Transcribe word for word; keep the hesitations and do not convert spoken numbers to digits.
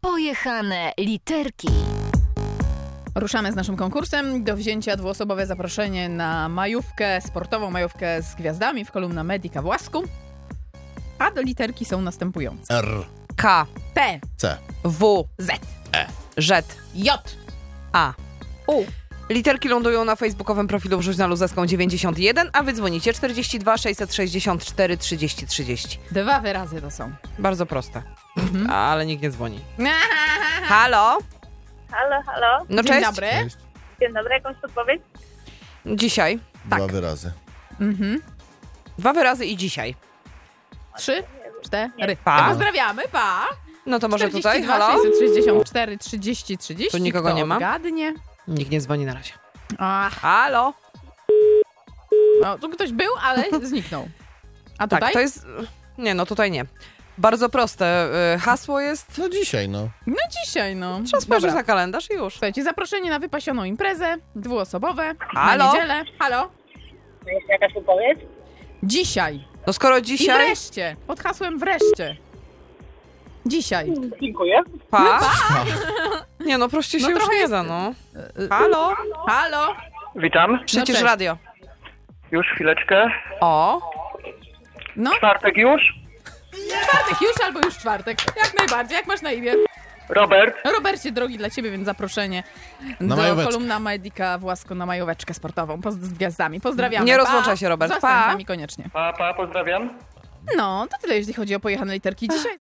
Pojechane literki. Ruszamy z naszym konkursem. Do wzięcia dwuosobowe zaproszenie na majówkę, sportową majówkę z gwiazdami w kolumna Medica w Łasku. A do literki są następujące. R, K, P, C, W, Z, Z, J, A. U. Literki lądują na facebookowym profilu Wrzuć na Luzeską dziewięćdziesiąt jeden, a wy dzwonicie czterdzieści dwa sześćset sześćdziesiąt cztery trzydzieści trzydzieści. Dwa wyrazy to są. Bardzo proste. Mhm. Ale nikt nie dzwoni. Halo? Halo, halo. No Dzień cześć. dobry. cześć. Dzień dobry, jakąś podpowiedź? Dzisiaj. Dwa Tak. wyrazy. Mhm. Dwa wyrazy i dzisiaj. Trzy, cztery. Pa. Pozdrawiamy, pa. No to może tutaj? czterdzieści dwa Halo? sześćset sześćdziesiąt cztery trzydzieści trzydzieści. Tu nikogo Kto nie ma? Odgadnie. Nikt nie dzwoni na razie. Ach, Halo? no, tu ktoś był, ale zniknął. A tutaj? Tak, to jest... Nie, no tutaj nie. Bardzo proste. y, Hasło jest... No dzisiaj, no. No dzisiaj, no. Trzeba spojrzeć Dobra. na kalendarz i już. Słuchajcie, zaproszenie na wypasioną imprezę, dwuosobowe, Halo? na niedzielę. Halo? No jeszcze jakaś podpowiedź? Dzisiaj. No skoro I dzisiaj... wreszcie. Pod hasłem wreszcie. Dzisiaj. Dziękuję. Pa? Nie no, prościej się No już trochę nie jest- da, no. Y, y, Halo? Halo? Witam. Przecież cześć. radio. Już chwileczkę. O, No, Czwartek już. czwartek już albo już czwartek. Jak najbardziej. Jak masz na imię? Robert. Robercie, drogi dla ciebie, więc zaproszenie Na do majóweczkę. kolumna Medica w Łasku na majóweczkę sportową Poz- z gwiazdami. Pozdrawiamy. Nie Pa. rozłączaj się, Robert. Zostań Pa. z nami koniecznie. Pa, pa, pozdrawiam. No, to tyle, jeśli chodzi o pojechane literki dzisiaj.